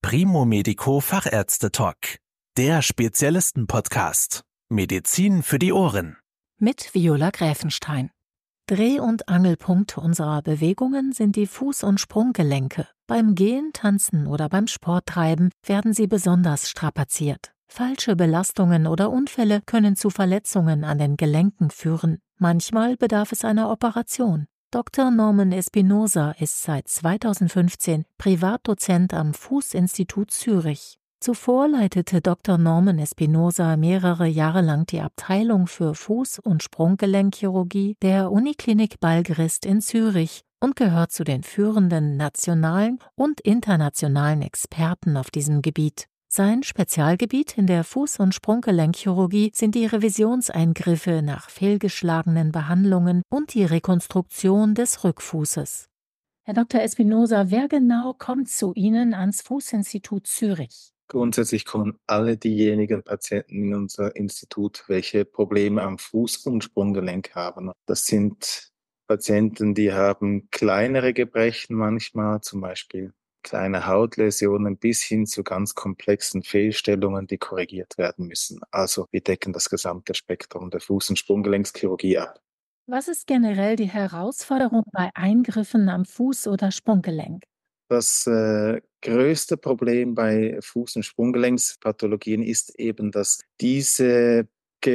Primo Medico Fachärzte Talk, der Spezialisten-Podcast. Medizin für die Ohren. Mit Viola Gräfenstein. Dreh- und Angelpunkt unserer Bewegungen sind die Fuß- und Sprunggelenke. Beim Gehen, Tanzen oder beim Sporttreiben werden sie besonders strapaziert. Falsche Belastungen oder Unfälle können zu Verletzungen an den Gelenken führen. Manchmal bedarf es einer Operation. Dr. Norman Espinosa ist seit 2015 Privatdozent am Fuß-Institut Zürich. Zuvor leitete Dr. Norman Espinosa mehrere Jahre lang die Abteilung für Fuß- und Sprunggelenkchirurgie der Uniklinik Balgrist in Zürich und gehört zu den führenden nationalen und internationalen Experten auf diesem Gebiet. Sein Spezialgebiet in der Fuß- und Sprunggelenkchirurgie sind die Revisionseingriffe nach fehlgeschlagenen Behandlungen und die Rekonstruktion des Rückfußes. Herr Dr. Espinosa, wer genau kommt zu Ihnen ans Fußinstitut Zürich? Grundsätzlich kommen alle diejenigen Patienten in unser Institut, welche Probleme am Fuß- und Sprunggelenk haben. Das sind Patienten, die haben kleinere Gebrechen manchmal, zum Beispiel kleine Hautläsionen bis hin zu ganz komplexen Fehlstellungen, die korrigiert werden müssen. Also wir decken das gesamte Spektrum der Fuß- und Sprunggelenkschirurgie ab. Was ist generell die Herausforderung bei Eingriffen am Fuß- oder Sprunggelenk? Das größte Problem bei Fuß- und Sprunggelenkszpathologien ist eben, dass diese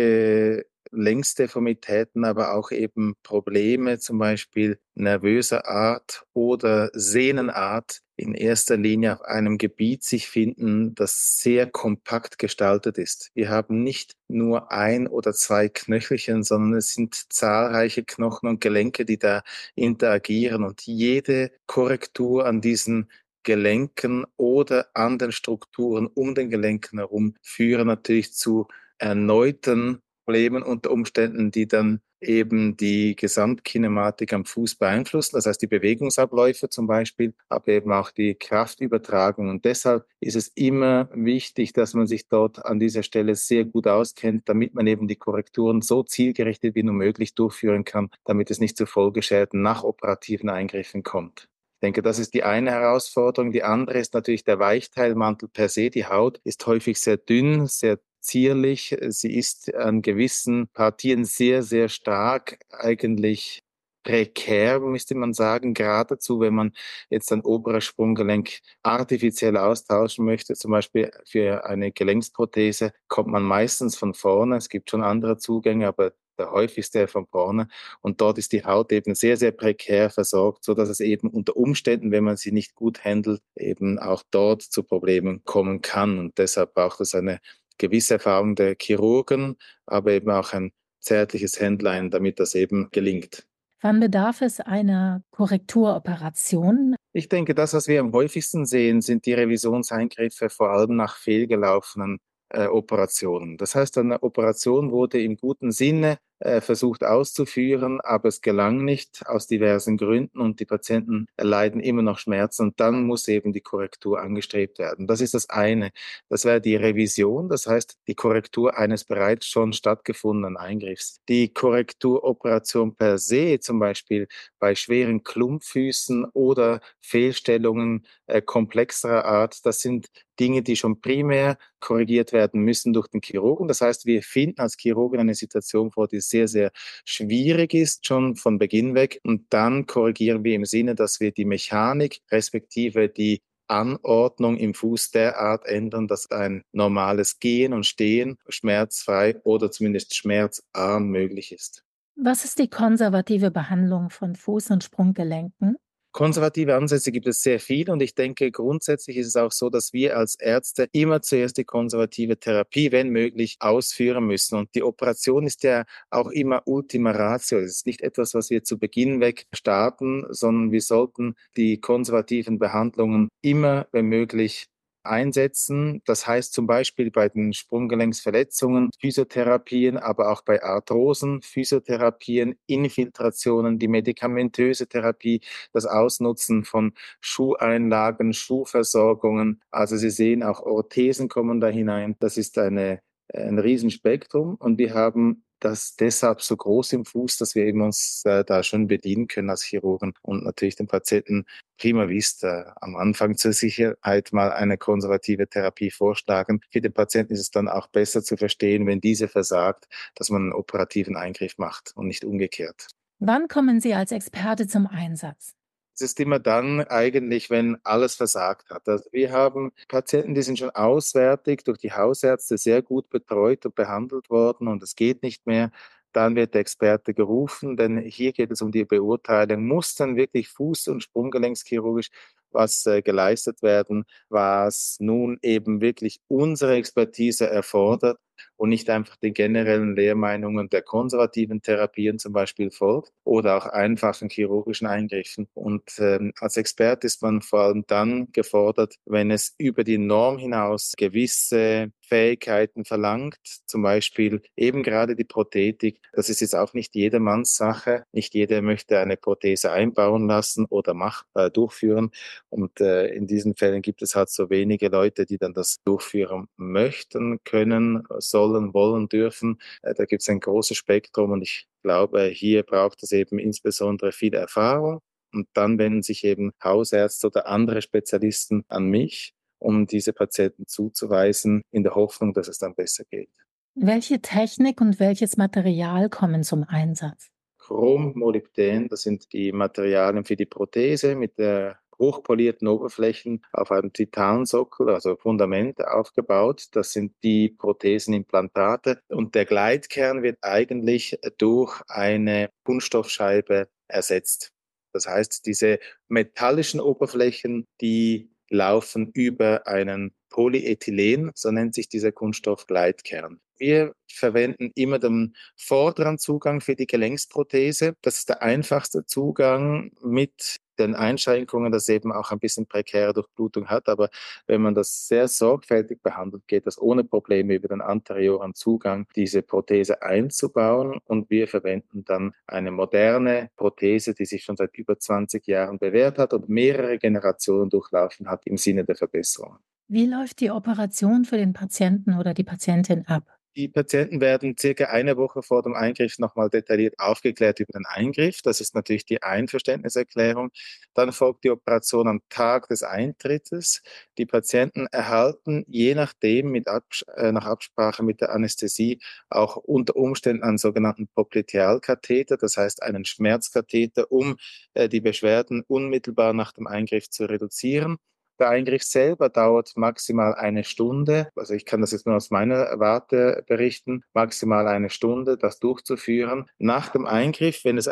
Gelenksdeformitäten, aber auch eben Probleme, zum Beispiel nervöser Art oder Sehnenart, in erster Linie auf einem Gebiet sich finden, das sehr kompakt gestaltet ist. Wir haben nicht nur ein oder zwei Knöchelchen, sondern es sind zahlreiche Knochen und Gelenke, die da interagieren, und jede Korrektur an diesen Gelenken oder an den Strukturen um den Gelenken herum führen natürlich zu erneuten Problemen unter Umständen, die dann eben die Gesamtkinematik am Fuß beeinflussen, das heißt die Bewegungsabläufe zum Beispiel, aber eben auch die Kraftübertragung. Und deshalb ist es immer wichtig, dass man sich dort an dieser Stelle sehr gut auskennt, damit man eben die Korrekturen so zielgerichtet wie nur möglich durchführen kann, damit es nicht zu Folgeschäden nach operativen Eingriffen kommt. Ich denke, das ist die eine Herausforderung. Die andere ist natürlich der Weichteilmantel per se. Die Haut ist häufig sehr dünn, sehr zierlich. Sie ist an gewissen Partien sehr, sehr stark, eigentlich prekär, müsste man sagen, geradezu, wenn man jetzt ein oberes Sprunggelenk artifiziell austauschen möchte, zum Beispiel für eine Gelenksprothese, kommt man meistens von vorne. Es gibt schon andere Zugänge, aber der häufigste von vorne. Und dort ist die Haut eben sehr, sehr prekär versorgt, so dass es eben unter Umständen, wenn man sie nicht gut handelt, eben auch dort zu Problemen kommen kann. Und deshalb braucht es eine gewisse Erfahrung der Chirurgen, aber eben auch ein zärtliches Händlein, damit das eben gelingt. Wann bedarf es einer Korrekturoperation? Ich denke, das, was wir am häufigsten sehen, sind die Revisionseingriffe, vor allem nach fehlgelaufenen Operationen. Das heißt, eine Operation wurde im guten Sinne versucht auszuführen, aber es gelang nicht aus diversen Gründen und die Patienten erleiden immer noch Schmerzen, und dann muss eben die Korrektur angestrebt werden. Das ist das eine. Das wäre die Revision, das heißt die Korrektur eines bereits schon stattgefundenen Eingriffs. Die Korrekturoperation per se, zum Beispiel bei schweren Klumpfüßen oder Fehlstellungen komplexerer Art, das sind Dinge, die schon primär korrigiert werden müssen durch den Chirurgen. Das heißt, wir finden als Chirurgen eine Situation vor, die sehr, sehr schwierig ist, schon von Beginn weg. Und dann korrigieren wir im Sinne, dass wir die Mechanik respektive die Anordnung im Fuß derart ändern, dass ein normales Gehen und Stehen schmerzfrei oder zumindest schmerzarm möglich ist. Was ist die konservative Behandlung von Fuß- und Sprunggelenken? Konservative Ansätze gibt es sehr viel, und ich denke, grundsätzlich ist es auch so, dass wir als Ärzte immer zuerst die konservative Therapie, wenn möglich, ausführen müssen. Und die Operation ist ja auch immer Ultima Ratio. Es ist nicht etwas, was wir zu Beginn weg starten, sondern wir sollten die konservativen Behandlungen immer, wenn möglich, einsetzen. Das heißt zum Beispiel bei den Sprunggelenksverletzungen Physiotherapien, aber auch bei Arthrosen Physiotherapien, Infiltrationen, die medikamentöse Therapie, das Ausnutzen von Schuheinlagen, Schuhversorgungen. Also Sie sehen, auch Orthesen kommen da hinein. Das ist ein Riesenspektrum, und wir haben das deshalb so groß im Fuß, dass wir eben uns da schon bedienen können als Chirurgen und natürlich den Patienten prima vista am Anfang zur Sicherheit mal eine konservative Therapie vorschlagen. Für den Patienten ist es dann auch besser zu verstehen, wenn diese versagt, dass man einen operativen Eingriff macht und nicht umgekehrt. Wann kommen Sie als Experte zum Einsatz? Es ist immer dann eigentlich, wenn alles versagt hat. Also wir haben Patienten, die sind schon auswärtig durch die Hausärzte sehr gut betreut und behandelt worden und es geht nicht mehr. Dann wird der Experte gerufen, denn hier geht es um die Beurteilung, muss dann wirklich Fuß- und Sprunggelenkschirurgisch was geleistet werden, was nun eben wirklich unsere Expertise erfordert und nicht einfach den generellen Lehrmeinungen der konservativen Therapien zum Beispiel folgt oder auch einfachen chirurgischen Eingriffen. Und als Experte ist man vor allem dann gefordert, wenn es über die Norm hinaus gewisse Fähigkeiten verlangt, zum Beispiel eben gerade die Prothetik. Das ist jetzt auch nicht jedermanns Sache. Nicht jeder möchte eine Prothese einbauen lassen oder durchführen. Und in diesen Fällen gibt es halt so wenige Leute, die dann das durchführen möchten, können, sollen, wollen, dürfen. Da gibt es ein großes Spektrum und ich glaube, hier braucht es eben insbesondere viel Erfahrung. Und dann wenden sich eben Hausärzte oder andere Spezialisten an mich, um diese Patienten zuzuweisen, in der Hoffnung, dass es dann besser geht. Welche Technik und welches Material kommen zum Einsatz? Chrom, Molybdän, das sind die Materialien für die Prothese mit der hochpolierten Oberflächen auf einem Titansockel, also Fundament aufgebaut. Das sind die Prothesenimplantate. Und der Gleitkern wird eigentlich durch eine Kunststoffscheibe ersetzt. Das heißt, diese metallischen Oberflächen, die laufen über einen Polyethylen, so nennt sich dieser Kunststoffgleitkern. Wir verwenden immer den vorderen Zugang für die Gelenksprothese. Das ist der einfachste Zugang mit den Einschränkungen, dass es eben auch ein bisschen prekäre Durchblutung hat. Aber wenn man das sehr sorgfältig behandelt, geht das ohne Probleme über den anterioren Zugang, diese Prothese einzubauen. Und wir verwenden dann eine moderne Prothese, die sich schon seit über 20 Jahren bewährt hat und mehrere Generationen durchlaufen hat im Sinne der Verbesserung. Wie läuft die Operation für den Patienten oder die Patientin ab? Die Patienten werden circa eine Woche vor dem Eingriff nochmal detailliert aufgeklärt über den Eingriff. Das ist natürlich die Einverständniserklärung. Dann folgt die Operation am Tag des Eintrittes. Die Patienten erhalten je nachdem nach Absprache mit der Anästhesie auch unter Umständen einen sogenannten Poplitealkatheter, das heißt einen Schmerzkatheter, um die Beschwerden unmittelbar nach dem Eingriff zu reduzieren. Der Eingriff selber dauert maximal eine Stunde. Also ich kann das jetzt nur aus meiner Warte berichten. Maximal eine Stunde, das durchzuführen. Nach dem Eingriff, wenn es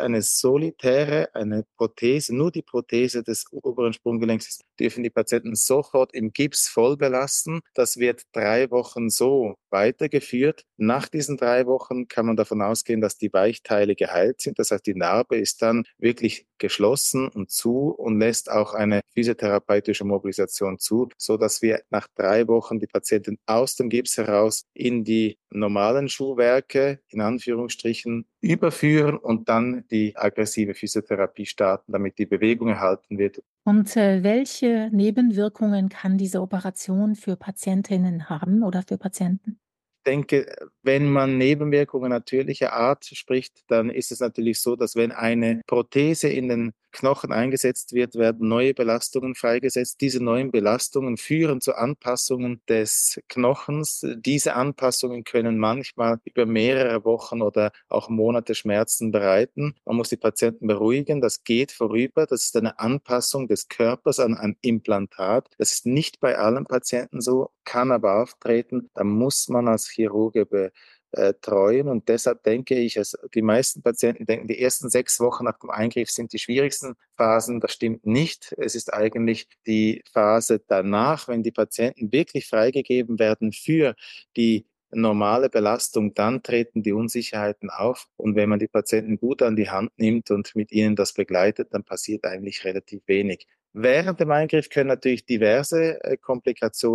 eine Prothese, nur die Prothese des oberen Sprunggelenks ist, dürfen die Patienten sofort im Gips voll belasten. Das wird 3 Wochen so weitergeführt. Nach diesen 3 Wochen kann man davon ausgehen, dass die Weichteile geheilt sind. Das heißt, die Narbe ist dann wirklich geschlossen und zu und lässt auch eine physiotherapeutische Mobilisation zu, so dass wir nach 3 Wochen die Patienten aus dem Gips heraus in die normalen Schuhwerke, in Anführungsstrichen, überführen und dann die aggressive Physiotherapie starten, damit die Bewegung erhalten wird. Und welche Nebenwirkungen kann diese Operation für Patientinnen haben oder für Patienten? Denke, wenn man Nebenwirkungen natürlicher Art spricht, dann ist es natürlich so, dass wenn eine Prothese in den Knochen eingesetzt wird, werden neue Belastungen freigesetzt. Diese neuen Belastungen führen zu Anpassungen des Knochens. Diese Anpassungen können manchmal über mehrere Wochen oder auch Monate Schmerzen bereiten. Man muss die Patienten beruhigen. Das geht vorüber. Das ist eine Anpassung des Körpers an ein Implantat. Das ist nicht bei allen Patienten so, kann aber auftreten. Da muss man als Chirurge betreuen. Und deshalb denke ich, die meisten Patienten denken, die ersten 6 Wochen nach dem Eingriff sind die schwierigsten Phasen. Das stimmt nicht. Es ist eigentlich die Phase danach, wenn die Patienten wirklich freigegeben werden für die normale Belastung, dann treten die Unsicherheiten auf. Und wenn man die Patienten gut an die Hand nimmt und mit ihnen das begleitet, dann passiert eigentlich relativ wenig. Während dem Eingriff können natürlich diverse Komplikationen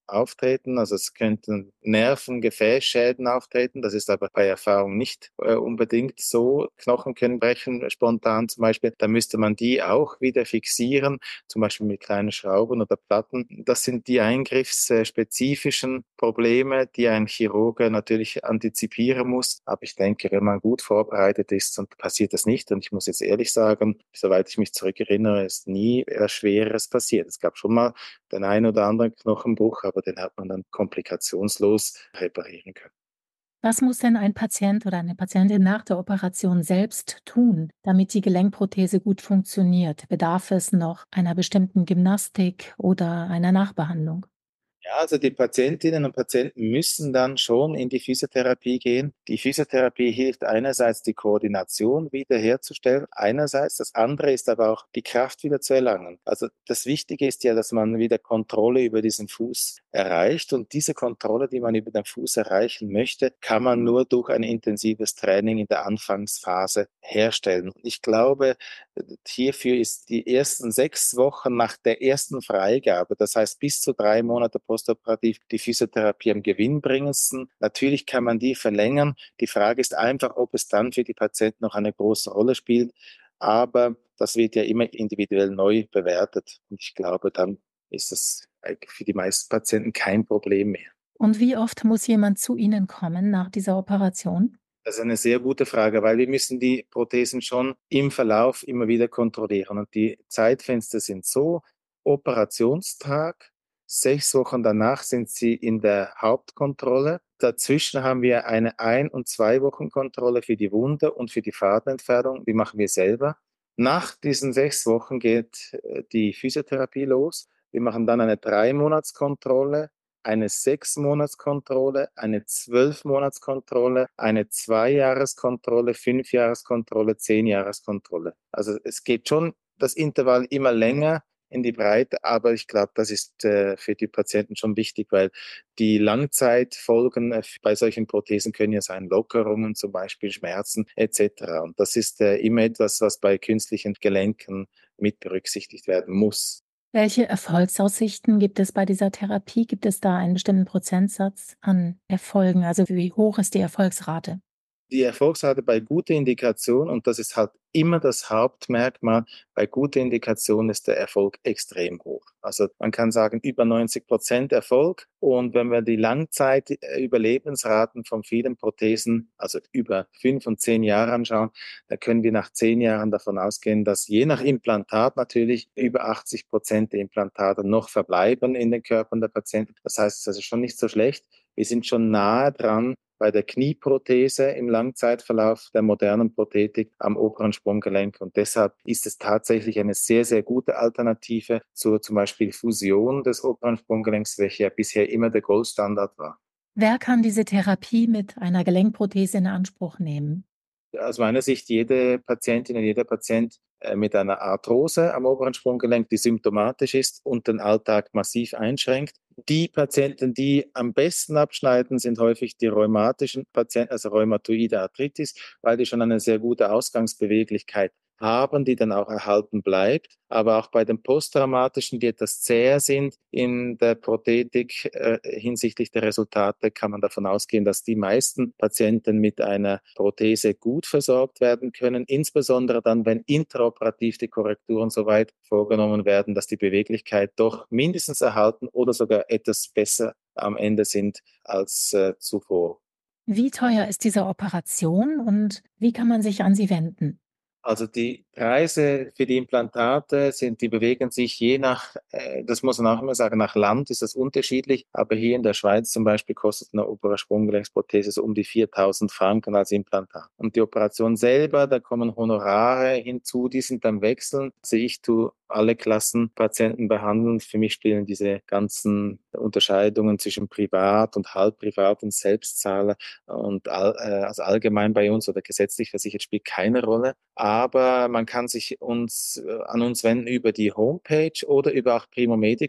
auftreten. Also es könnten Nerven-Gefäßschäden auftreten. Das ist aber bei Erfahrung nicht unbedingt so. Knochen können brechen, spontan zum Beispiel. Da müsste man die auch wieder fixieren, zum Beispiel mit kleinen Schrauben oder Platten. Das sind die eingriffsspezifischen Probleme, die ein Chirurg natürlich antizipieren muss. Aber ich denke, wenn man gut vorbereitet ist, dann passiert das nicht. Und ich muss jetzt ehrlich sagen, soweit ich mich zurückerinnere, ist nie etwas Schweres passiert. Es gab schon mal den einen oder anderen Knochenbruch, aber den hat man dann komplikationslos reparieren können. Was muss denn ein Patient oder eine Patientin nach der Operation selbst tun, damit die Gelenkprothese gut funktioniert? Bedarf es noch einer bestimmten Gymnastik oder einer Nachbehandlung? Ja, also die Patientinnen und Patienten müssen dann schon in die Physiotherapie gehen. Die Physiotherapie hilft einerseits, die Koordination wiederherzustellen, einerseits. Das andere ist aber auch, die Kraft wieder zu erlangen. Also das Wichtige ist ja, dass man wieder Kontrolle über diesen Fuß erreicht. Und diese Kontrolle, die man über den Fuß erreichen möchte, kann man nur durch ein intensives Training in der Anfangsphase herstellen. Und ich glaube, hierfür ist die ersten 6 Wochen nach der ersten Freigabe, das heißt bis zu 3 Monate postoperativ, die Physiotherapie am gewinnbringendsten. Natürlich kann man die verlängern. Die Frage ist einfach, ob es dann für die Patienten noch eine große Rolle spielt. Aber das wird ja immer individuell neu bewertet. Und ich glaube, dann ist das für die meisten Patienten kein Problem mehr. Und wie oft muss jemand zu Ihnen kommen nach dieser Operation? Das ist eine sehr gute Frage, weil wir müssen die Prothesen schon im Verlauf immer wieder kontrollieren. Und die Zeitfenster sind so: Operationstag, 6 Wochen danach sind sie in der Hauptkontrolle. Dazwischen haben wir eine 1- und 2 Wochen Kontrolle für die Wunde und für die Fadenentfernung. Die machen wir selber. Nach diesen 6 Wochen geht die Physiotherapie los. Wir machen dann eine 3-Monats-Kontrolle, eine 6-Monats-Kontrolle, eine 12-Monats-Kontrolle, eine 2-Jahres-Kontrolle, 5-Jahres-Kontrolle, 10-Jahres-Kontrolle. Also es geht schon das Intervall immer länger in die Breite, aber ich glaube, das ist für die Patienten schon wichtig, weil die Langzeitfolgen bei solchen Prothesen können ja sein Lockerungen, zum Beispiel Schmerzen etc. Und das ist immer etwas, was bei künstlichen Gelenken mit berücksichtigt werden muss. Welche Erfolgsaussichten gibt es bei dieser Therapie? Gibt es da einen bestimmten Prozentsatz an Erfolgen? Also wie hoch ist die Erfolgsrate? Die Erfolgsrate bei guter Indikation, und das ist halt immer das Hauptmerkmal, bei guter Indikation ist der Erfolg extrem hoch. Also man kann sagen, über 90% Erfolg. Und wenn wir die Langzeitüberlebensraten von vielen Prothesen, also über 5 und 10 Jahre anschauen, da können wir nach 10 Jahren davon ausgehen, dass je nach Implantat natürlich über 80% der Implantate noch verbleiben in den Körpern der Patienten. Das heißt, es ist also schon nicht so schlecht. Wir sind schon nahe dran bei der Knieprothese im Langzeitverlauf der modernen Prothetik am oberen Sprunggelenk. Und deshalb ist es tatsächlich eine sehr, sehr gute Alternative zur zum Beispiel Fusion des oberen Sprunggelenks, welche ja bisher immer der Goldstandard war. Wer kann diese Therapie mit einer Gelenkprothese in Anspruch nehmen? Aus meiner Sicht jede Patientin und jeder Patient mit einer Arthrose am oberen Sprunggelenk, die symptomatisch ist und den Alltag massiv einschränkt. Die Patienten, die am besten abschneiden, sind häufig die rheumatischen Patienten, also rheumatoide Arthritis, weil die schon eine sehr gute Ausgangsbeweglichkeit haben, die dann auch erhalten bleibt. Aber auch bei den posttraumatischen, die etwas zäher sind in der Prothetik hinsichtlich der Resultate, kann man davon ausgehen, dass die meisten Patienten mit einer Prothese gut versorgt werden können, insbesondere dann, wenn intraoperativ die Korrekturen so weit vorgenommen werden, dass die Beweglichkeit doch mindestens erhalten oder sogar etwas besser am Ende sind als zuvor. Wie teuer ist diese Operation und wie kann man sich an sie wenden? Also die Preise für die Implantate die bewegen sich je nach, das muss man auch immer sagen, nach Land ist das unterschiedlich. Aber hier in der Schweiz zum Beispiel kostet eine obere Sprunggelenksprothese so um die 4.000 Franken als Implantat. Und die Operation selber, da kommen Honorare hinzu, die sind beim Wechseln. Also ich tue alle Klassen Patienten behandeln. Für mich spielen diese ganzen Unterscheidungen zwischen Privat und Halbprivat und Selbstzahler und also allgemein bei uns oder gesetzlich versichert spielt keine Rolle. Aber man kann sich an uns wenden über die Homepage oder über auch Primo Medico.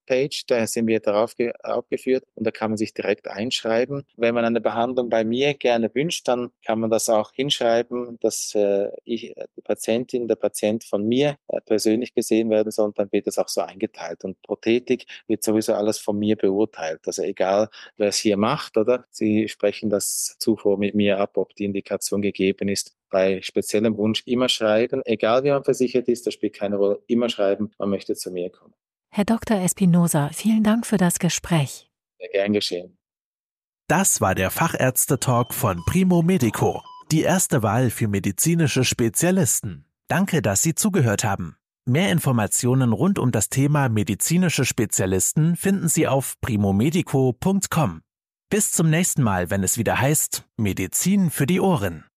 Page, da sind wir darauf aufgeführt und da kann man sich direkt einschreiben. Wenn man eine Behandlung bei mir gerne wünscht, dann kann man das auch hinschreiben, dass die Patientin, der Patient von mir persönlich gesehen werden soll, und dann wird das auch so eingeteilt. Und Prothetik wird sowieso alles von mir beurteilt. Also egal, wer es hier macht, oder? Sie sprechen das zuvor mit mir ab, ob die Indikation gegeben ist. Bei speziellem Wunsch immer schreiben, egal wie man versichert ist, das spielt keine Rolle, immer schreiben, man möchte zu mir kommen. Herr Dr. Espinosa, vielen Dank für das Gespräch. Sehr gern geschehen. Das war der Fachärzte-Talk von Primo Medico, die erste Wahl für medizinische Spezialisten. Danke, dass Sie zugehört haben. Mehr Informationen rund um das Thema medizinische Spezialisten finden Sie auf primomedico.com. Bis zum nächsten Mal, wenn es wieder heißt Medizin für die Ohren.